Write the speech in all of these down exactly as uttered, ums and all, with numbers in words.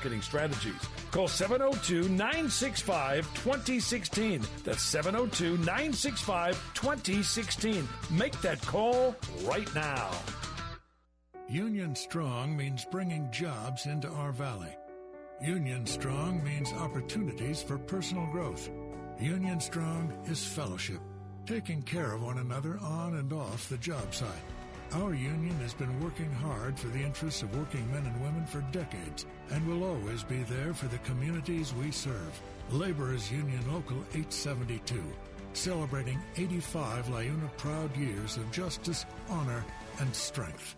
marketing strategies. Call seven oh two, nine six five, two oh one six. That's seven oh two, nine six five, two oh one six. Make that call right now. Union Strong means bringing jobs into our valley. Union Strong means opportunities for personal growth. Union Strong is fellowship, taking care of one another on and off the job site. Our union has been working hard for the interests of working men and women for decades and will always be there for the communities we serve. Laborers Union Local eight seventy-two, celebrating eighty-five LiUNA proud years of justice, honor, and strength.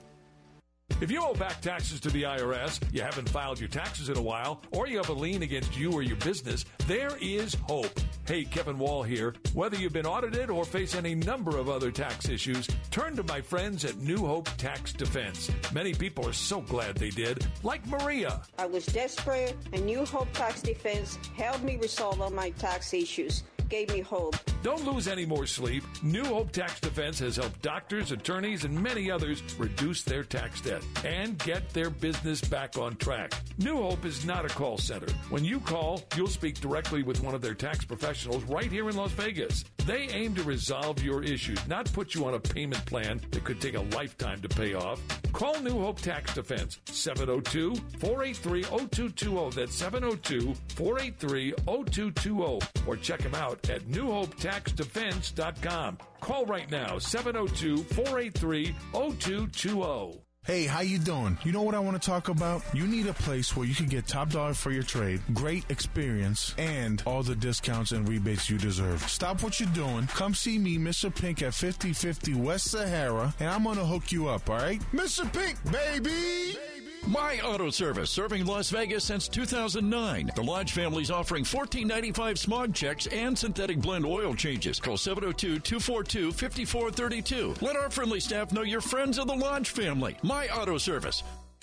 If you owe back taxes to the I R S, you haven't filed your taxes in a while, or you have a lien against you or your business, there is hope. Hey, Kevin Wall here. Whether you've been audited or face any number of other tax issues, turn to my friends at New Hope Tax Defense. Many people are so glad they did, like Maria. I was desperate, and New Hope Tax Defense helped me resolve all my tax issues. Gave me hope. Don't lose any more sleep. New Hope Tax Defense has helped doctors, attorneys, and many others reduce their tax debt and get their business back on track. New Hope is not a call center. When you call, you'll speak directly with one of their tax professionals right here in Las Vegas. They aim to resolve your issues, not put you on a payment plan that could take a lifetime to pay off. Call New Hope Tax Defense, seven oh two, four eight three, oh two two oh. That's seven oh two, four eight three, oh two two oh. Or check them out at new hope tax defense dot com. Call right now, seven oh two, four eight three, oh two two oh. Hey, how you doing? You know what I want to talk about? You need a place where you can get top dollar for your trade, great experience, and all the discounts and rebates you deserve. Stop what you're doing. Come see me, Mister Pink, at fifty fifty West Sahara, and I'm going to hook you up, all right? Mister Pink, baby! My Auto Service, serving Las Vegas since two thousand nine. The Lodge family is offering fourteen ninety-five smog checks and synthetic blend oil changes. Call seven oh two, two four two, five four three two. Let our friendly staff know you're friends of the Lodge family. My Auto Service.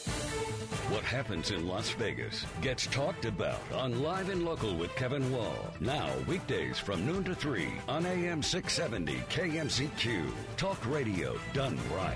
What happens in Las Vegas gets talked about on Live and Local with Kevin Wall. Now, weekdays from noon to three on A M six seventy K M C Q. Talk radio done right.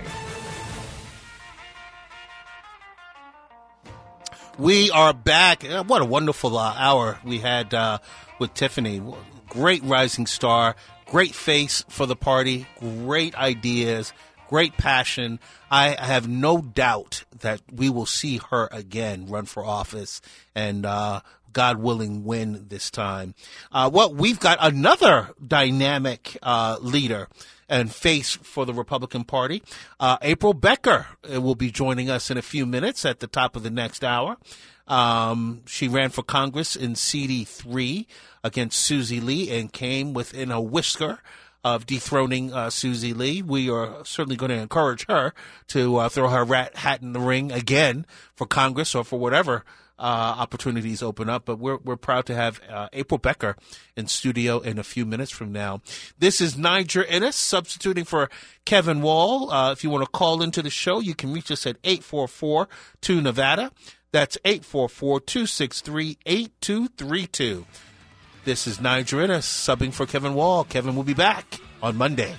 We are back. What a wonderful uh, hour we had uh, with Tiffany. Great rising star, great face for the party, great ideas, great passion. I have no doubt that we will see her again run for office and, uh, God willing, win this time. Uh, well, we've got another dynamic uh, leader and face for the Republican Party. Uh, April Becker will be joining us in a few minutes at the top of the next hour. Um, she ran for Congress in C D three against Susie Lee and came within a whisker of dethroning uh, Susie Lee. We are certainly going to encourage her to uh, throw her rat hat in the ring again for Congress or for whatever Uh, opportunities open up, but we're we're proud to have uh, April Becker in studio in a few minutes from now. This is Niger Ennis substituting for Kevin Wall. Uh, if you want to call into the show, you can reach us at eight four four, two Nevada. That's eight four four, two six three, eight two three two. This is Niger Ennis subbing for Kevin Wall. Kevin will be back on Monday.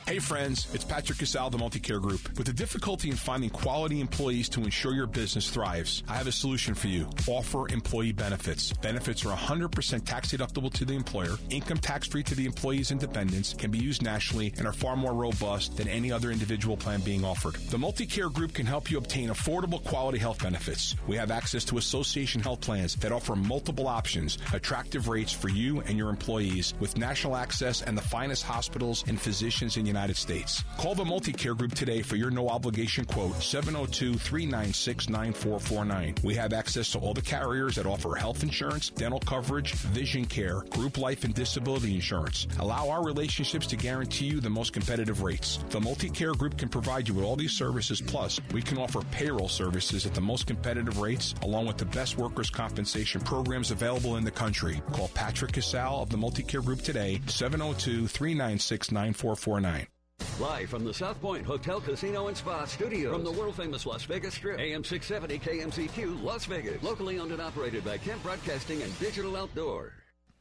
Hey friends, it's Patrick Casal of the Multicare Group. With the difficulty in finding quality employees to ensure your business thrives, I have a solution for you. Offer employee benefits. Benefits are one hundred percent tax deductible to the employer, income tax free to the employee's independents, can be used nationally, and are far more robust than any other individual plan being offered. The Multicare Group can help you obtain affordable quality health benefits. We have access to association health plans that offer multiple options, attractive rates for you and your employees, with national access and the finest hospitals and physicians in the United States. Call the Multicare Group today for your no-obligation quote, seven oh two, three nine six, nine four four nine. We have access to all the carriers that offer health insurance, dental coverage, vision care, group life and disability insurance. Allow our relationships to guarantee you the most competitive rates. The Multicare Group can provide you with all these services, plus we can offer payroll services at the most competitive rates, along with the best workers' compensation programs available in the country. Call Patrick Casal of the Multicare Group today, seven oh two, three nine six, nine four four nine. Live from the South Point Hotel, Casino, and Spa Studios. From the world-famous Las Vegas Strip. A M six seventy K M C Q, Las Vegas. Locally owned and operated by Kent Broadcasting and Digital Outdoor.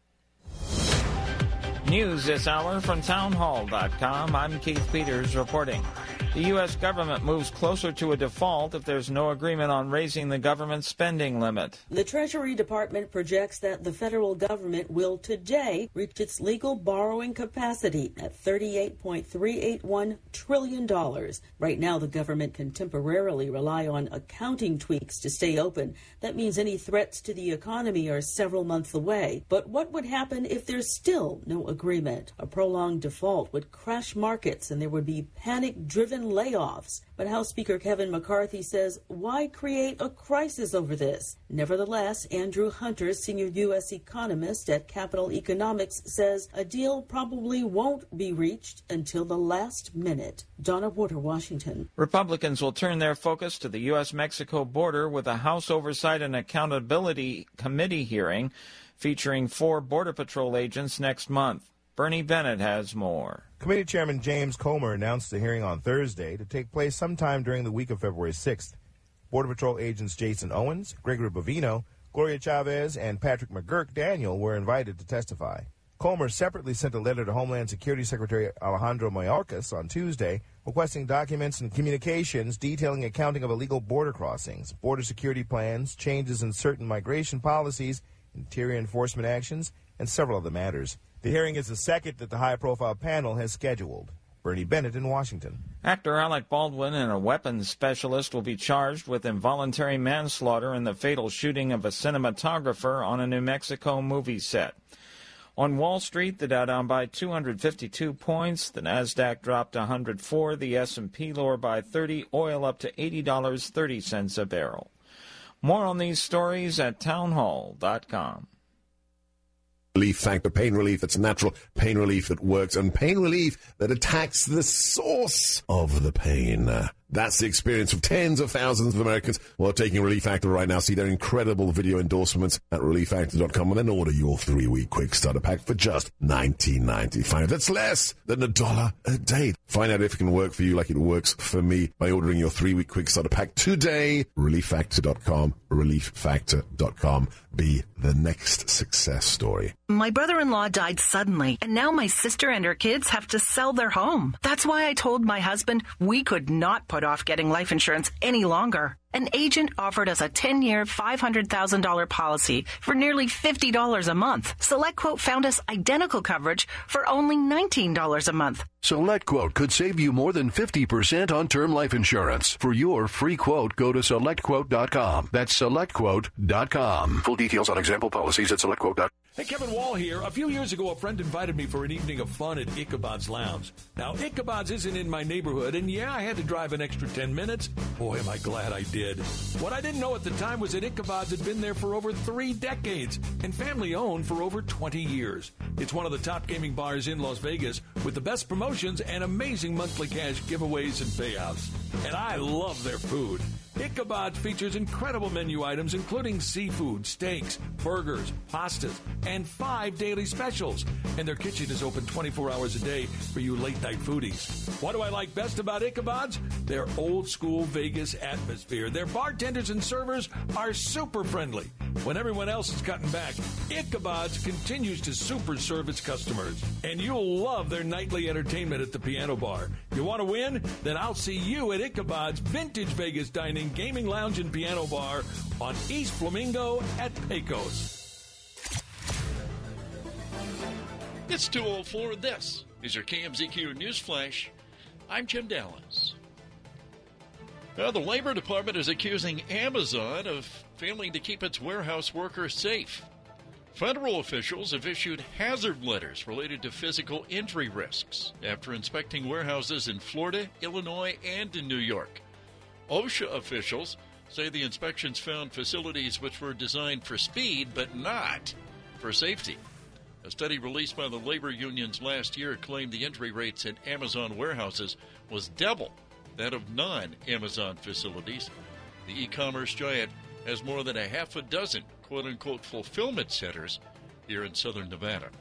News this hour from townhall dot com. I'm Keith Peters reporting. The U S government moves closer to a default if there's no agreement on raising the government spending limit. The Treasury Department projects that the federal government will today reach its legal borrowing capacity at thirty-eight point three eight one trillion dollars. Right now, the government can temporarily rely on accounting tweaks to stay open. That means any threats to the economy are several months away. But what would happen if there's still no agreement? A prolonged default would crash markets and there would be panic-driven layoffs. But House Speaker Kevin McCarthy says, why create a crisis over this? Nevertheless, Andrew Hunter, senior U S economist at Capital Economics, says a deal probably won't be reached until the last minute. Donna Warder, Washington. Republicans will turn their focus to the U S Mexico border with a House Oversight and Accountability Committee hearing featuring four Border Patrol agents next month. Bernie Bennett has more. Committee Chairman James Comer announced the hearing on Thursday to take place sometime during the week of February sixth. Border Patrol agents Jason Owens, Gregory Bovino, Gloria Chavez, and Patrick McGurk Daniel were invited to testify. Comer separately sent a letter to Homeland Security Secretary Alejandro Mayorkas on Tuesday requesting documents and communications detailing accounting of illegal border crossings, border security plans, changes in certain migration policies, interior enforcement actions, and several other matters. The hearing is the second that the high-profile panel has scheduled. Bernie Bennett in Washington. Actor Alec Baldwin and a weapons specialist will be charged with involuntary manslaughter in the fatal shooting of a cinematographer on a New Mexico movie set. On Wall Street, the Dow down by two hundred fifty-two points, the Nasdaq dropped one hundred four, the S and P lower by thirty, oil up to eighty dollars and thirty cents a barrel. More on these stories at townhall dot com. Relief Factor, pain relief that's natural, pain relief that works, and pain relief that attacks the source of the pain. Uh, that's the experience of tens of thousands of Americans who are taking Relief Factor right now. See their incredible video endorsements at relief factor dot com and then order your three-week quick starter pack for just nineteen ninety-five. That's less than a dollar a day. Find out if it can work for you like it works for me by ordering your three-week quick starter pack today. relief factor dot com, relief factor dot com. Be the next success story. My brother-in-law died suddenly, and now my sister and her kids have to sell their home. That's why I told my husband we could not put off getting life insurance any longer. An agent offered us a ten-year, five hundred thousand dollars policy for nearly fifty dollars a month. SelectQuote found us identical coverage for only nineteen dollars a month. SelectQuote could save you more than fifty percent on term life insurance. For your free quote, go to select quote dot com. That's select quote dot com. Full details on example policies at select quote dot com. Hey, Kevin Wall here. A few years ago, a friend invited me for an evening of fun at Ichabod's Lounge. Now, Ichabod's isn't in my neighborhood, and yeah, I had to drive an extra ten minutes. Boy, am I glad I did. What I didn't know at the time was that Ichabod's had been there for over three decades and family-owned for over twenty years. It's one of the top gaming bars in Las Vegas with the best promotions and amazing monthly cash giveaways and payouts. And I love their food. Ichabod features incredible menu items including seafood, steaks, burgers, pastas, and five daily specials. And their kitchen is open twenty-four hours a day for you late-night foodies. What do I like best about Ichabod's? Their old-school Vegas atmosphere. Their bartenders and servers are super friendly. When everyone else is cutting back, Ichabod's continues to super serve its customers. And you'll love their nightly entertainment at the Piano Bar. You want to win? Then I'll see you at Ichabod's Vintage Vegas Dining, Gaming Lounge, and Piano Bar on East Flamingo at Pecos. It's two oh four. This is your K M Z Q News Flash. I'm Jim Dallas. Well, the Labor Department is accusing Amazon of failing to keep its warehouse workers safe. Federal officials have issued hazard letters related to physical injury risks after inspecting warehouses in Florida, Illinois, and in New York. OSHA officials say the inspections found facilities which were designed for speed but not for safety. A study released by the labor unions last year claimed the injury rates at Amazon warehouses was double that of non-Amazon facilities. The e-commerce giant has more than a half a dozen quote-unquote fulfillment centers here in southern Nevada.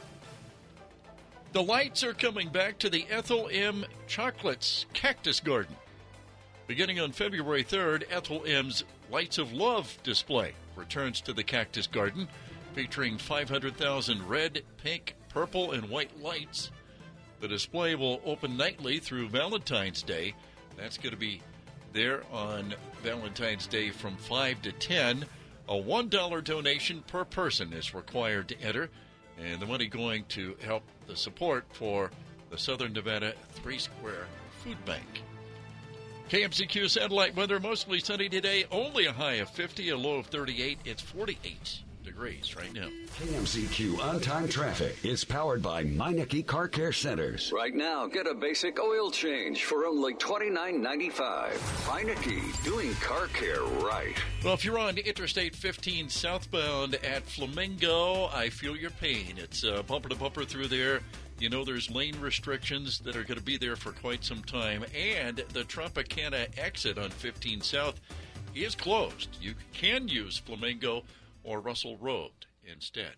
The lights are coming back to the Ethel M. Chocolates Cactus Garden. Beginning on February third, Ethel M's Lights of Love display returns to the Cactus Garden, featuring five hundred thousand red, pink, purple, and white lights. The display will open nightly through Valentine's Day. That's going to be there on Valentine's Day from five to ten. A one dollar donation per person is required to enter, and the money going to help the support for the Southern Nevada Three Square Food Bank. K M C Q satellite weather, mostly sunny today, only a high of fifty, a low of thirty-eight. It's forty-eight degrees right now. K M C Q on-time traffic is powered by Meineke Car Care Centers. Right now, get a basic oil change for only twenty-nine ninety-five. Meineke, doing car care right. Well, if you're on Interstate fifteen southbound at Flamingo, I feel your pain. It's uh, bumper to bumper through there. You know there's lane restrictions that are going to be there for quite some time, and the Tropicana exit on fifteen South is closed. You can use Flamingo or Russell Road instead.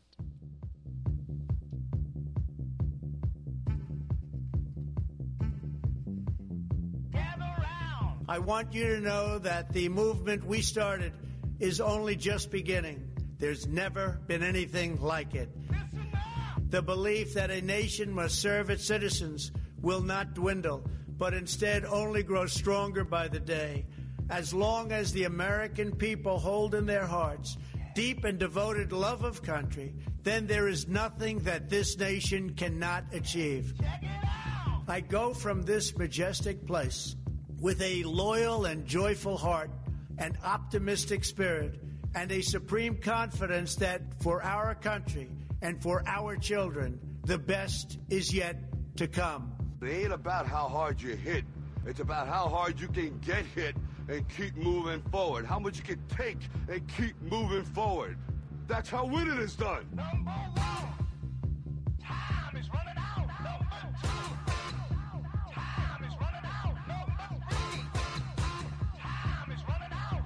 I want you to know that the movement we started is only just beginning. There's never been anything like it. The belief that a nation must serve its citizens will not dwindle, but instead only grow stronger by the day. As long as the American people hold in their hearts deep and devoted love of country, then there is nothing that this nation cannot achieve. I go from this majestic place with a loyal and joyful heart, an optimistic spirit, and a supreme confidence that for our country and for our children, the best is yet to come. It ain't about how hard you hit. It's about how hard you can get hit and keep moving forward. How much you can take and keep moving forward. That's how winning is done. Number one. Time is running out. Number two. Time is running out. Number three. Time is running out.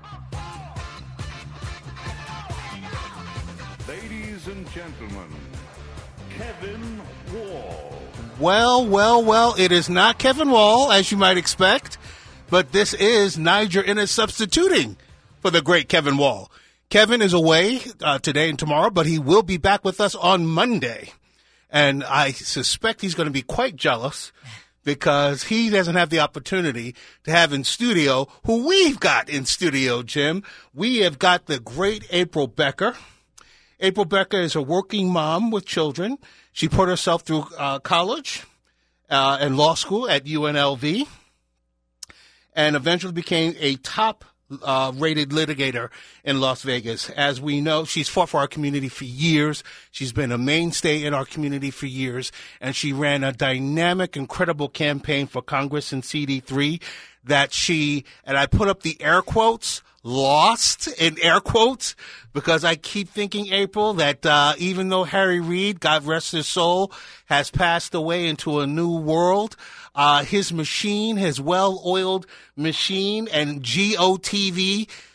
Number four. Ladies and gentlemen, Kevin Wall. Well, well, well, it is not Kevin Wall, as you might expect, but this is Niger Innes substituting for the great Kevin Wall. Kevin is away uh, today and tomorrow, but he will be back with us on Monday. And I suspect he's going to be quite jealous because he doesn't have the opportunity to have in studio who we've got in studio, Jim. We have got the great April Becker. April Becker is a working mom with children. She put herself through uh, college uh, and law school at U N L V and eventually became a top uh, rated litigator in Las Vegas. As we know, she's fought for our community for years. She's been a mainstay in our community for years, and she ran a dynamic, incredible campaign for Congress in C D three that she, and I put up the air quotes, lost in air quotes, because I keep thinking, April, that uh, even though Harry Reid, God rest his soul, has passed away into a new world, uh, his machine, his well-oiled machine, and G O T V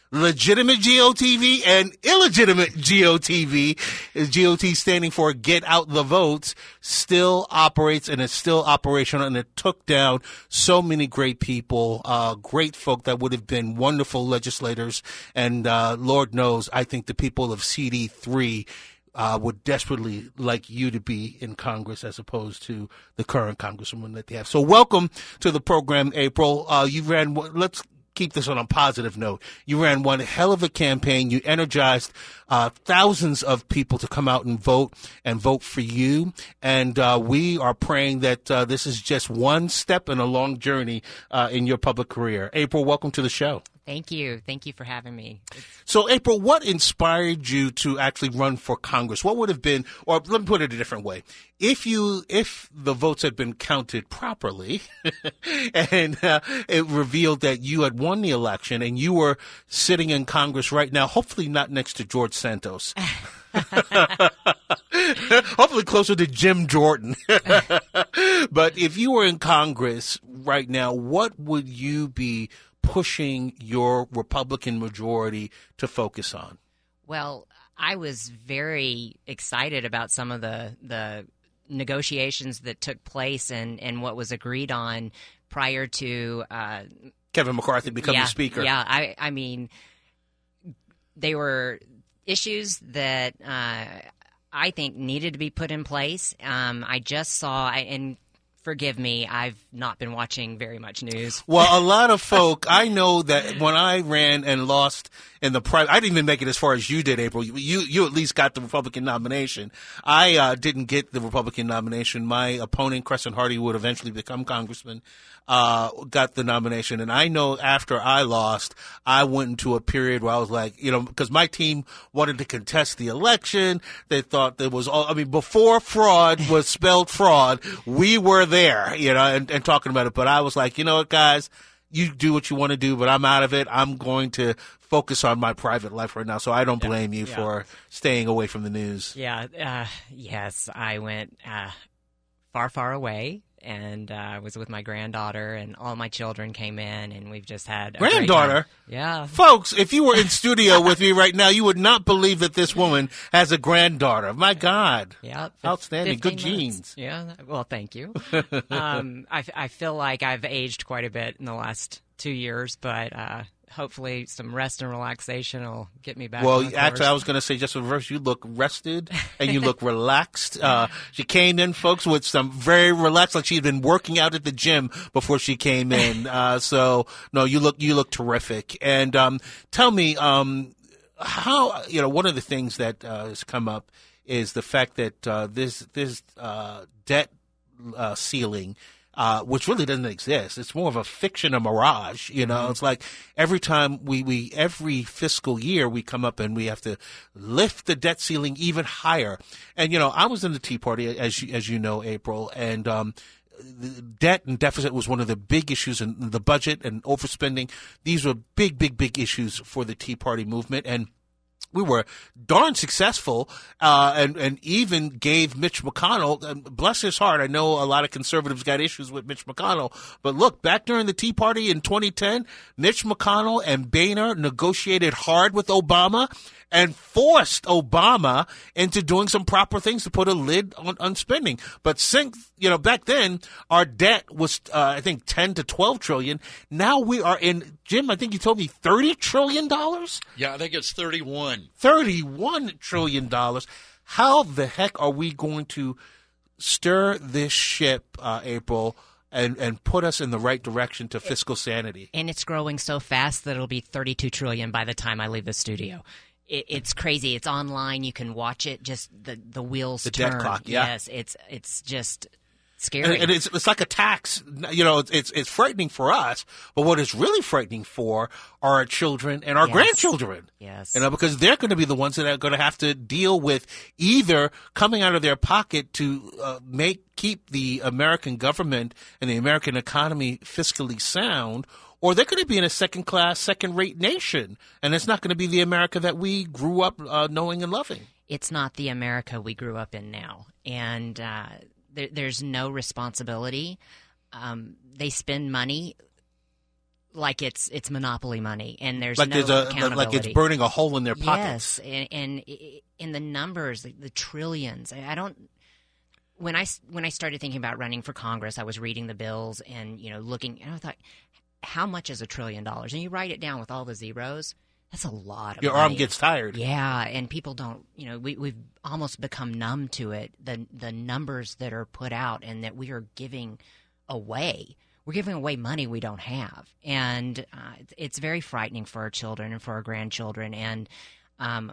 legitimate G O T V and illegitimate G O T V, is G O T standing for Get Out the Votes, still operates and is still operational, and it took down so many great people, uh, great folk that would have been wonderful legislators, and uh, Lord knows, I think the people of C D three Uh, would desperately like you to be in Congress as opposed to the current congresswoman that they have. So welcome to the program, April. Uh, you ran, let's keep this on a positive note. You ran one hell of a campaign. You energized uh, thousands of people to come out and vote and vote for you. And uh, we are praying that uh, this is just one step in a long journey uh, in your public career. April, welcome to the show. Thank you. Thank you for having me. So, April, what inspired you to actually run for Congress? What would have been, or let me put it a different way. If you, if the votes had been counted properly and uh, it revealed that you had won the election and you were sitting in Congress right now, hopefully not next to George Santos. Hopefully closer to Jim Jordan. But if you were in Congress right now, what would you be pushing your Republican majority to focus on? Well, I was very excited about some of the the negotiations that took place and, and what was agreed on prior to uh, Kevin McCarthy becoming yeah, Speaker. Yeah, I, I mean, they were issues that uh, I think needed to be put in place. Um, I just saw, and forgive me, I've not been watching very much news. Well, a lot of folk, I know that when I ran and lost in the private, I didn't even make it as far as you did, April. You you, you at least got the Republican nomination. I uh, didn't get the Republican nomination. My opponent, Crescent Hardy, would eventually become congressman, uh, got the nomination. And I know after I lost, I went into a period where I was like, you know, because my team wanted to contest the election. They thought there was all, I mean, before fraud was spelled fraud, we were there, you know, and, and talking about it. But I was like, you know what, guys, you do what you want to do, but I'm out of it. I'm going to focus on my private life right now. So I don't blame you yeah. for staying away from the news. Yeah. Uh, yes, I went uh, far, far away. And I uh, was with my granddaughter, and all my children came in, and we've just had a granddaughter. Yeah, folks, if you were in studio with me right now, you would not believe that this woman has a granddaughter. My God, yeah, outstanding, good months. genes. Yeah, well, thank you. um, I, I feel like I've aged quite a bit in the last two years, but uh, hopefully some rest and relaxation will get me back. Well, on the actually, course. I was going to say just the reverse. You look rested and you look relaxed. Uh, she came in, folks, with some very relaxed, like she had been working out at the gym before she came in. Uh, so, no, you look you look terrific. And um, tell me, um, how, you know, one of the things that uh, has come up is the fact that uh, this this uh, debt uh, ceiling. Uh, which really doesn't exist. It's more of a fiction, a mirage. You know, mm-hmm. It's like every time we, we, every fiscal year we come up and we have to lift the debt ceiling even higher. And, you know, I was in the Tea Party, as you, as you know, April, and, um, the debt and deficit was one of the big issues in the budget and overspending. These were big, big, big issues for the Tea Party movement. And we were darn successful, uh, and, and even gave Mitch McConnell, and bless his heart, I know a lot of conservatives got issues with Mitch McConnell, but look, back during the Tea Party in twenty ten, Mitch McConnell and Boehner negotiated hard with Obama and forced Obama into doing some proper things to put a lid on, on spending. But since, you know, back then, our debt was, uh, I think, ten to twelve trillion. Now we are in, Jim, I think you told me thirty trillion dollars? Yeah, I think it's thirty-one. thirty-one trillion dollars. How the heck are we going to stir this ship, uh, April, and, and put us in the right direction to fiscal sanity? And it's growing so fast that it'll be thirty-two trillion by the time I leave the studio. It, it's crazy. It's online. You can watch it. Just the, the wheels the turn. debt clock, yeah. Yes, it's it's just scary. And, and it's it's like a tax. You know, it's it's frightening for us. But what it's really frightening for are our children and our yes. grandchildren. Yes, you know, because they're going to be the ones that are going to have to deal with either coming out of their pocket to uh, make keep the American government and the American economy fiscally sound, or they're going to be in a second-class, second-rate nation, and it's not going to be the America that we grew up uh, knowing and loving. It's not the America we grew up in now, and uh, there, there's no responsibility. Um, they spend money like it's it's monopoly money, and there's like no there's a accountability. like it's burning a hole in their pockets. Yes, and, and in the numbers, the, the trillions. I don't. When I when I started thinking about running for Congress, I was reading the bills and you know looking, and I thought, how much is a trillion dollars? And you write it down with all the zeros. That's a lot of Your money. arm gets tired. Yeah, and people don't. You know, we we've almost become numb to it. The the numbers that are put out and that we are giving away. We're giving away money we don't have, and uh, it's, it's very frightening for our children and for our grandchildren. And um,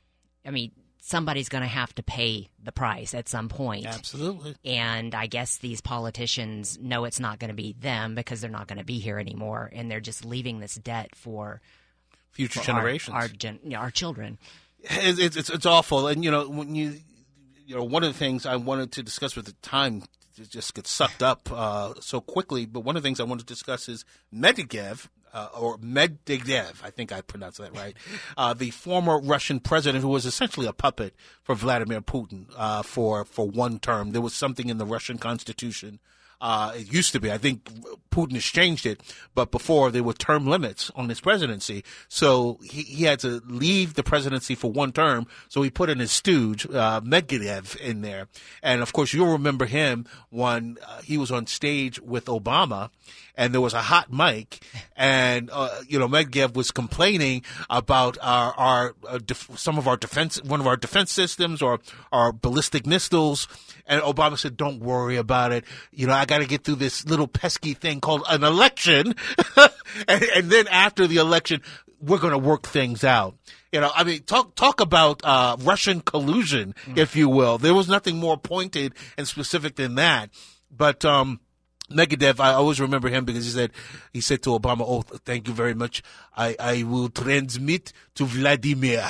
I mean, somebody's going to have to pay the price at some point. Absolutely. And I guess these politicians know it's not going to be them because they're not going to be here anymore, and they're just leaving this debt for future for generations, our our, gen, you know, our children. It's, it's it's awful, and you know when you you know one of the things I wanted to discuss with the time. It just gets sucked up uh, so quickly. But one of the things I want to discuss is Medvedev, uh, or Medvedev, I think I pronounced that right, uh, the former Russian president who was essentially a puppet for Vladimir Putin uh, for, for one term. There was something in the Russian constitution. Uh, it used to be. I think Putin has changed it, but before there were term limits on his presidency. So he, he had to leave the presidency for one term. So he put in his stooge, uh, Medvedev in there. And of course, you'll remember him when uh, he was on stage with Obama and there was a hot mic and, uh, you know, Medvedev was complaining about our, our, uh, def- some of our defense, one of our defense systems or our ballistic missiles. And Obama said, don't worry about it. You know, I got to get through this little pesky thing called an election. and, and then after the election, we're going to work things out. You know, I mean, talk talk about uh, Russian collusion, mm. if you will. There was nothing more pointed and specific than that. But um, Medvedev, I always remember him because he said he said to Obama, "Oh, thank you very much. I, I will transmit to Vladimir."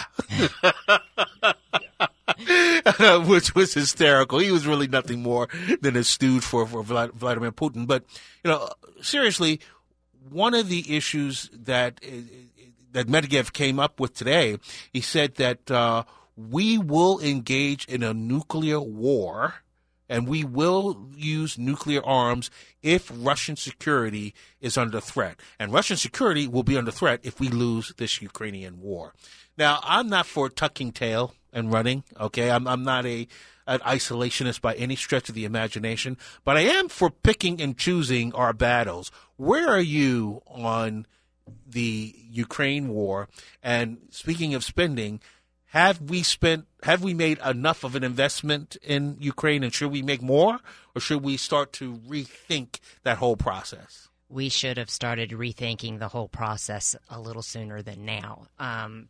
Which was hysterical. He was really nothing more than a stooge for, for Vladimir Putin. But, you know, seriously, one of the issues that that Medvedev came up with today, he said that uh, we will engage in a nuclear war and we will use nuclear arms if Russian security is under threat. And Russian security will be under threat if we lose this Ukrainian war. Now, I'm not for tucking tail and running, okay? I'm I'm not a an isolationist by any stretch of the imagination, but I am for picking and choosing our battles. Where are you on the Ukraine war? And speaking of spending, have we spent have we made enough of an investment in Ukraine, and should we make more, or should we start to rethink that whole process? We should have started rethinking the whole process a little sooner than now. Um,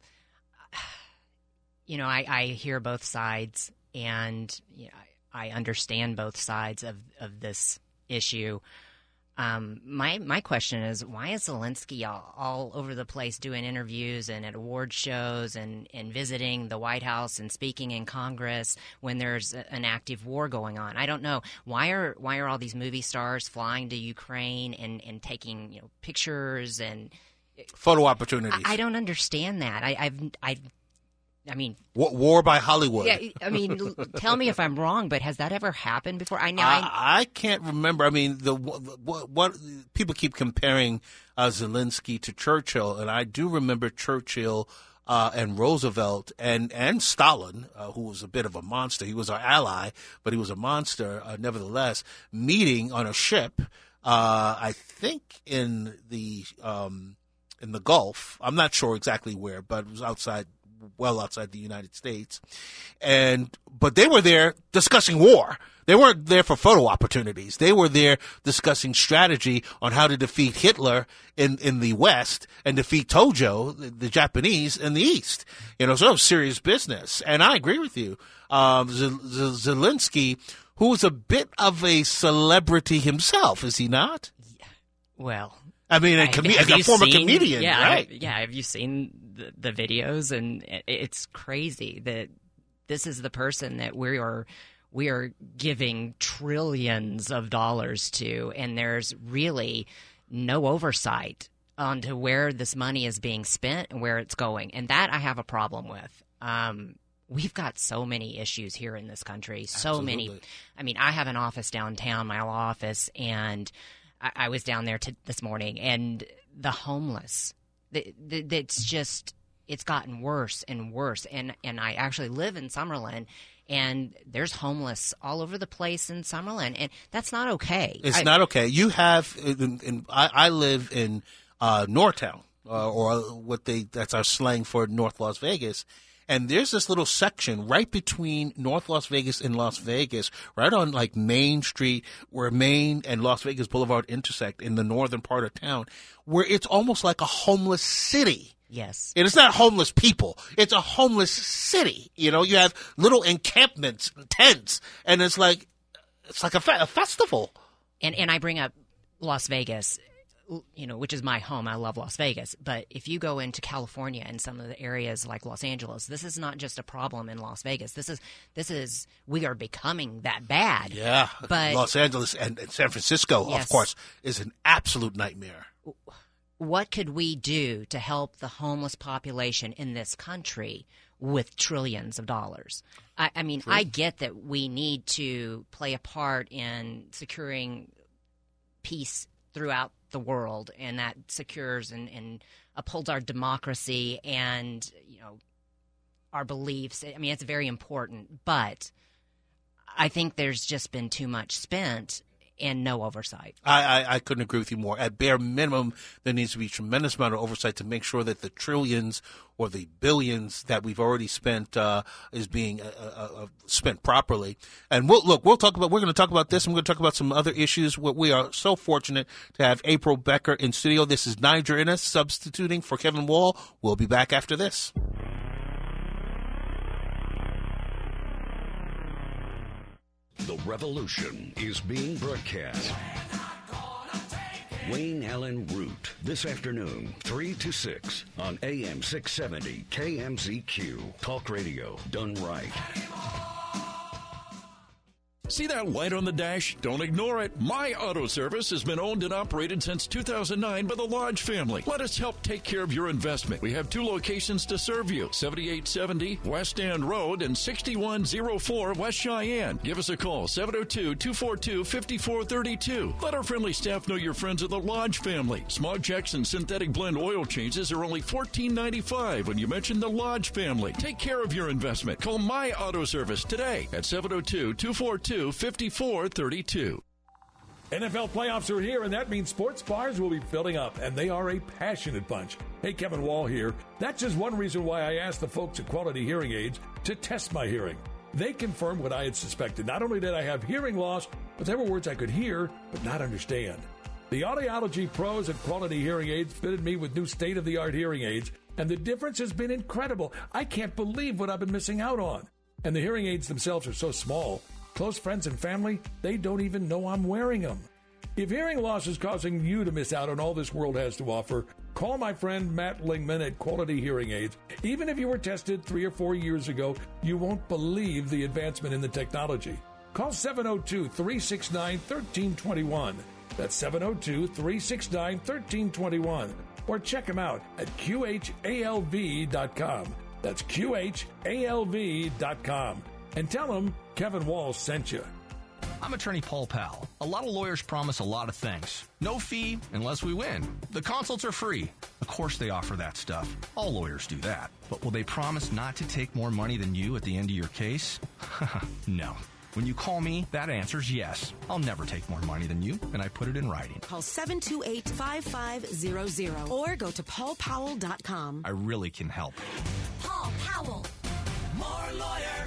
you know, I, I hear both sides, and you know, I, I understand both sides of, of this issue. Um, my my question is, why is Zelensky all, all over the place doing interviews and at award shows and, and visiting the White House and speaking in Congress when there's a, an active war going on? I don't know. Why are why are all these movie stars flying to Ukraine and, and taking you know pictures and photo opportunities? I, I don't understand that. I, I've I've I mean, War by Hollywood. Yeah, I mean, tell me if I'm wrong, but has that ever happened before? I know. I, I can't remember. I mean, the what, what people keep comparing uh, Zelensky to Churchill, and I do remember Churchill uh, and Roosevelt and and Stalin, uh, who was a bit of a monster. He was our ally, but he was a monster uh, nevertheless. Meeting on a ship, uh, I think in the um, in the Gulf. I'm not sure exactly where, but it was outside. Well outside the United States, and but they were there discussing war. They weren't there for photo opportunities. They were there discussing strategy on how to defeat Hitler in, in the West and defeat Tojo, the, the Japanese, in the East. You know, so it was serious business. And I agree with you. Um, Z- Z- Zelensky, who is a bit of a celebrity himself, is he not? Well, I mean, a, com- a former seen, comedian, yeah, right? Have, yeah, have you seen the, the videos? And it's crazy that this is the person that we are we are giving trillions of dollars to, and there's really no oversight onto where this money is being spent and where it's going. And that I have a problem with. Um, we've got so many issues here in this country, so Absolutely. many. I mean, I have an office downtown, my law office, and I was down there to, this morning, and the homeless. The, the, it's just, it's gotten worse and worse. And, and I actually live in Summerlin, and there's homeless all over the place in Summerlin, and that's not okay. It's I, not okay. You have, in, in, I, I live in uh, Northtown, uh, or what they, that's our slang for North Las Vegas. And there's this little section right between North Las Vegas and Las Vegas, right on like Main Street, where Main and Las Vegas Boulevard intersect in the northern part of town, where it's almost like a homeless city. Yes. And it's not homeless people. It's a homeless city. You know, you have little encampments, tents, and it's like, it's like a, fe- a festival. And and I bring up Las Vegas, you know, which is my home. I love Las Vegas. But if you go into California and some of the areas like Los Angeles, this is not just a problem in Las Vegas. This is, this is, we are becoming that bad. Yeah. But Los Angeles and, and San Francisco, yes. of course, is an absolute nightmare. What could we do to help the homeless population in this country with trillions of dollars? I, I mean, True. I get that we need to play a part in securing peace throughout the world, and that secures and, and upholds our democracy and, you know, our beliefs. I mean, it's very important, but I think there's just been too much spent and no oversight. I, I, I couldn't agree with you more. At bare minimum, there needs to be a tremendous amount of oversight to make sure that the trillions or the billions that we've already spent uh, is being uh, uh, spent properly. And we'll, look, we'll talk about. We're going to talk about this. And we're going to talk about some other issues. We are so fortunate to have April Becker in studio. This is Niger Innes substituting for Kevin Wall. We'll be back after this. The revolution is being broadcast. Wayne Allen Root, this afternoon, three to six on A M six seventy K M Z Q. Talk radio done right. See that light on the dash? Don't ignore it. My Auto Service has been owned and operated since two thousand nine by the Lodge family. Let us help take care of your investment. We have two locations to serve you, seventy-eight seventy West End Road and sixty-one oh four West Cheyenne. Give us a call, seven oh two, two four two, five four three two. Let our friendly staff know you're friends of the Lodge family. Smog checks and synthetic blend oil changes are only fourteen ninety-five when you mention the Lodge family. Take care of your investment. Call My Auto Service today at seven oh two, two four two, five four three two. N F L playoffs are here, and that means sports bars will be filling up, and they are a passionate bunch. Hey, Kevin Wall here. That's just one reason why I asked the folks at Quality Hearing Aids to test my hearing. They confirmed what I had suspected. Not only did I have hearing loss, but there were words I could hear but not understand. The audiology pros at Quality Hearing Aids fitted me with new state-of-the-art hearing aids, and the difference has been incredible. I can't believe what I've been missing out on. And the hearing aids themselves are so small, close friends and family, they don't even know I'm wearing them. If hearing loss is causing you to miss out on all this world has to offer, call my friend Matt Lingman at Quality Hearing Aids. Even if you were tested three or four years ago, you won't believe the advancement in the technology. Call seven oh two, three six nine, one three two one. That's seven oh two, three six nine, one three two one. Or check them out at Q H A L V dot com. That's Q H A L V dot com. And tell them Kevin Wall sent you. I'm attorney Paul Powell. A lot of lawyers promise a lot of things. No fee unless we win. The consults are free. Of course they offer that stuff. All lawyers do that. But will they promise not to take more money than you at the end of your case? No. When you call me, that answer's yes. I'll never take more money than you, and I put it in writing. Call seven two eight, five five zero zero or go to paul powell dot com. I really can help. Paul Powell. More lawyer,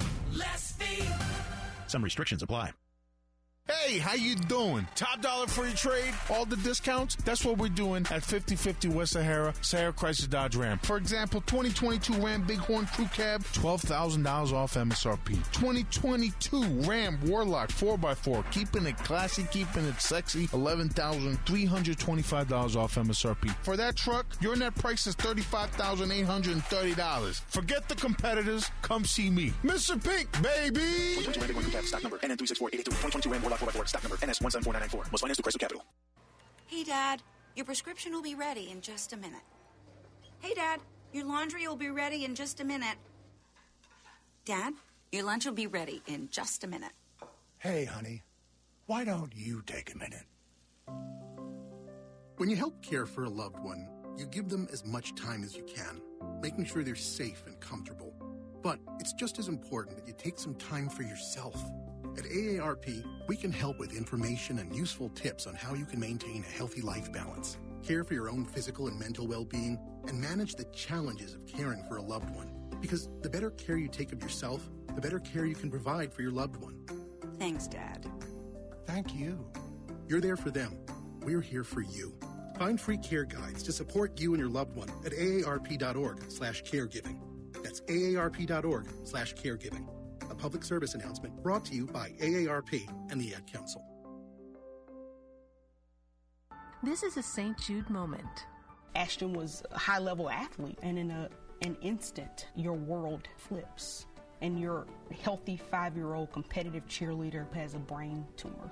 less fee. Some restrictions apply. Hey, how you doing? Top dollar for your trade? All the discounts? That's what we're doing at fifty fifty West Sahara, Sahara Chrysler Dodge Ram. For example, twenty twenty-two Ram Bighorn Crew Cab, twelve thousand dollars off M S R P. twenty twenty-two Ram Warlock four by four, keeping it classy, keeping it sexy, eleven thousand three hundred twenty-five dollars off M S R P. For that truck, your net price is thirty-five thousand eight hundred thirty dollars. Forget the competitors. Come see me. Mister Pink, baby! twenty twenty-two Ram Bighorn Crew Cab, stock number N N three six four eight eight two. twenty twenty-two Ram Warlock four by four, stock number N S one seven four nine nine four. Most financed through Chrysler Capital. Hey, Dad, your prescription will be ready in just a minute. Hey, Dad, your laundry will be ready in just a minute. Dad, your lunch will be ready in just a minute. Hey, honey, why don't you take a minute? When you help care for a loved one, you give them as much time as you can, making sure they're safe and comfortable. But it's just as important that you take some time for yourself. At A A R P, we can help with information and useful tips on how you can maintain a healthy life balance, care for your own physical and mental well-being, and manage the challenges of caring for a loved one. Because the better care you take of yourself, the better care you can provide for your loved one. Thanks, Dad. Thank you. You're there for them. We're here for you. Find free care guides to support you and your loved one at aarp.org slash caregiving. That's aarp.org slash caregiving. A public service announcement brought to you by A A R P and the Ad Council. This is a Saint Jude moment. Ashton was a high-level athlete, and in a, an instant, your world flips. And your healthy five-year-old competitive cheerleader has a brain tumor.